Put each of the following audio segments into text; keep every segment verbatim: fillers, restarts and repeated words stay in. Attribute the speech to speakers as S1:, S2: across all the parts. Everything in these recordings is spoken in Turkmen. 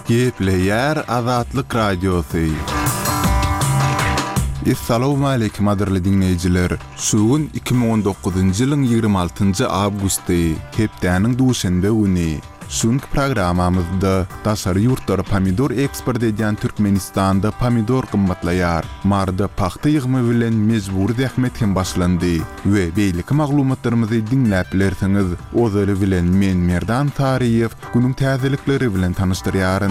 S1: Gepleyer Azatlyk Radiosu. Assalamu alaykum adirli dinleyijiler. Şugun iki bin on dokuzunji ýylyň ýygrimi altynjy awgusty, hepdäniň duşanbe güni. Şunky programamyzda daşary ýurtlara pomidor eksport edýän Türkmenistanda pomidor gymmatlaýar. Marda paxta ýygymy bilen mejburi zähmet hem başlandy we beýleki maglumatlarymyzy dinläp bilersiňiz. Ozy bilen men Merdan Tariýew günüň täzelikleri bilen tanışdyrýaryn.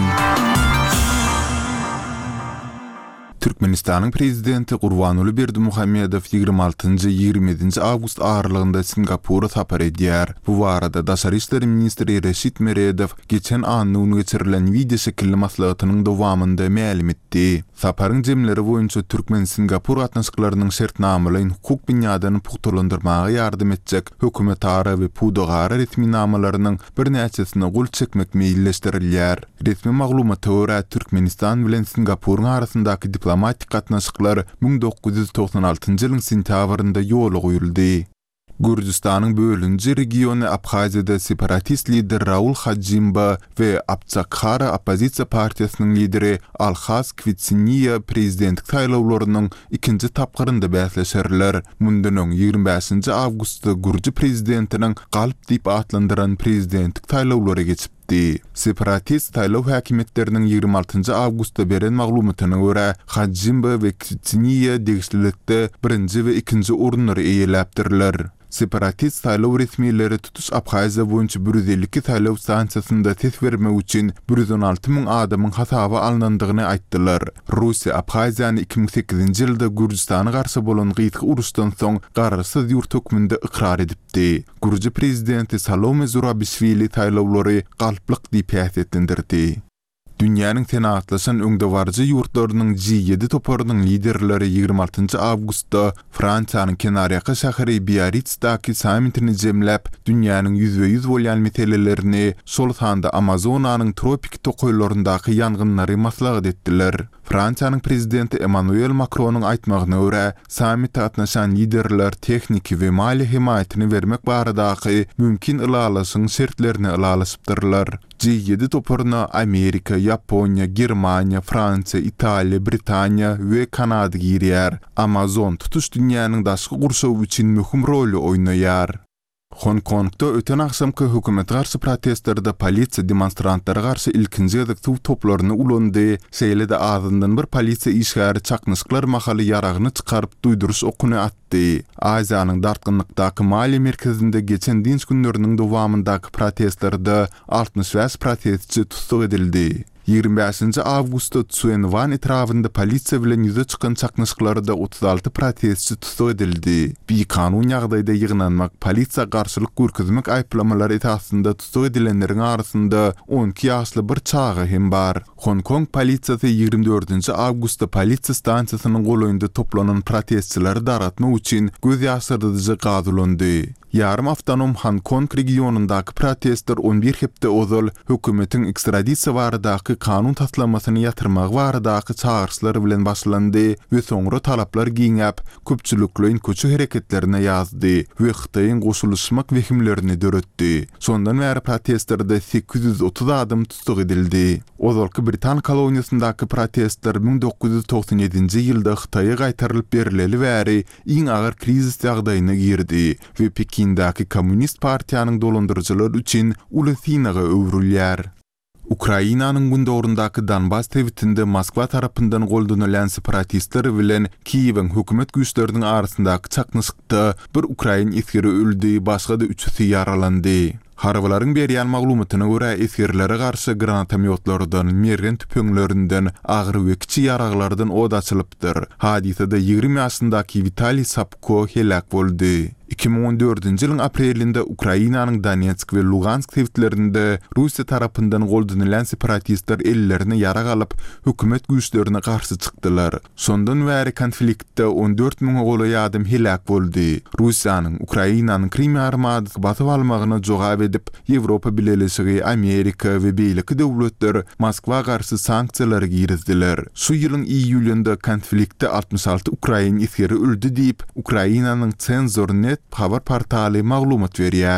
S1: Türkmenistanyň prezidenti Gurbanuly Berdimuhammedow ýygrimi altynjy ýygrimi ýedinji awgust aralygynda Singapura sapar edýär. Bu barada Daşary işleri ministri Reşit Meredow geçen anyny geçirilen video şekilli maslahatynyň dowamynda ma'lum etdi. Saparyň jemleri boýunça Türkmen-Singapur gatnaşyklarynyň şertnamalaryny hukuk binýadany puhtalandyrmaga ýardym etjek hökümet ara we pudogara resmi namalarynyň bir näçesine gul çekmek meýilleşdirilýär. Resmi maglumaty görä Türkmenistan bilen Singapuryň arasyndaky diplomatik gatnaşyklar bin dokuz ýüz toksan altynjy ýylyň sentýabrynda ýola goýuldy. Gürjistanyň bölünji regiony Abhaziýada separatist lider Raul Hajimba we Abçakhara opozisiýa partiýasynyň lideri Alhas Kvitsiniýa prezidentlik saýlawlarynyň ikinji tapgyrynda bäsleşerler. Mundan öň ýygrimi beşinji awgustda Gürji prezidentiniň galp diýip atlandyran prezidentlik saýlawlary geçipdi. Separatist saýlaw häkimetleriniň ýygrimi altynjy awgustda beren maglumatyna görä Hajimba we Kvitsiniýa degişlilikde birinji we ikinji orunlary eýeläpdirler. Separatist saýlaw resmiýetleri tutuş Abhaziýa boýunça bir yüz elli iki saýlaw stansiýasynda ses bermek üçin bir yüz on alty ming adamyň hasaba alınandygyny aýtdylar. Russiýa Abhaziýany iki bin sekizinji ýylda Gürjistana garşy bolan gyýtky uruşdan soň garsyz ýurt hökmünde ikrar edipdi. Gürji prezidenti Salome Zurabishvili saýlawlary galplyk diýip häsiýetlendirdi. Dünýäniň tenatlaşan öňdewarjy ýurtlarynyň G ýedi toparynyň liderleri ýygrimi altynjy awgustda Fransiýanyň Kenarýaky şäheri Biarritzdaky sammitini jemläp, dünýäniň ýüzde ýüz bolýan meselelerini, şol sanda Amazonanyň tropik tokoýlaryndaky ýangynlary maslahat etdiler. Fransiýanyň prezidenti Emmanuel Macronyň aýtmagyna görä, sammitde gatnaşan liderler tehnik we mali himayetini bermek baradaky mümkin ılalaşyň şertlerini ılalaşypdyrlar. G ýedi toparyna Amerika, Yaponiya, Germaniya, Fransiya, Italiya, Britaniya we Kanada girýär. Amazon tutuş dünýäniň daşky gurşawy üçin möhüm rol oýnaýar. Hong Kongda öten akşamky hökümet garşy protestlarda polisiýa demonstrantlara garşy ilkinji ýazyk toplaryny ulandy. Şeýle-de azyndan bir polisiýa işgäri çaknysyklar mahaly ýaragyny çykaryp duýduruş okuny atdy. Aziýanyň dartgynlykdaky Mali merkezinde geçen dinç günleriniň dowamyndaky protestlarda altmış beş protestçi tutsak edildi. ýygrimi beşinji awgustda Tsuen Wan etrafynda polisiýa bilen ýüze çykan çaknysyklarda otuz alty protestçi tutsak edildi. Bir kanun ýagdaýda ýygnanmak, polisiýa garşylyk görkezmek aýplamalary etasynda tutsak edilenleriň arasynda on iki ýaşly bir çaga hem bar. Hong Kong polisiýasy ýygrimi dördünji awgustda polisiýa stansiýasynyň golaýynda toplanan protestçilere daratmak üçin göz ýaşyrdyjy gaz ulandy. Yarım avtonom Hong Kong regionundaky protestler on bir hepde ozal hökümetiň ekstradisiýa baradaky kanun taslamasyny ýatyrmak baradaky çağırşlary bilen başlandy we soňra talaplar giňäp köpçülikliň köçü hereketlerine ýazdy we Hytaýyň goşuluşmak wehimlerini döretdi. Sondan bäri protestlerde sekiz yüz otuz adam tutsak edildi. Ozalky Britan koloniýasyndaky protestler bin dokuz yüz toksan ýedinji ýylda Hytaýa gaýtarylyp berileli bäri iň agyr krizis ýagdaýyna girdi we Pekindaky Kommunist partiýanyň dolandyrjylar üçin ulysynaga öwrülýär. Ukrainanyň gündorundaky Donbas tewitinde Moskwa tarapyndan goldanulan separatistler bilen Kiýewiň hökümet güýçleriniň arasyndaky çaknysykda bir Ukrain eskeri öldü, başga da üçüsi yaralandy. Harwalaryň berýän maglumatyna görä eskerlere garşy granatomyotlardan, mergen tüpeňlerinden, agyr we kiçik ýaraglardan od açylypdyr. Hadisede ýygrimi ýaşyndaky Vitaliy Sapko helak boldy. iki bin on dördünji ýylyň aprelinde Ukrainanyň Donetsk we Lugansk tewitlerinde Russiýa tarapyndan goldanulan separatistler ellerini ýarag alyp hökümet güýçlerine garşy çykdylar. Sondan bäri konfliktde on dört miň golaý adam helak boldy. Russiýanyň Ukrainanyň Krim armadasy batyp almagyna jogap edip Ýewropa Birleşigi, Amerika we beýleki döwletler Moskwa garşy sanksiýalar girizdiler. Şu ýylyň iýulynda konfliktde altmış alty Ukrain eskeri öldü diýip Ukrainanyň Cenzor net habar portaly maglumat berýär.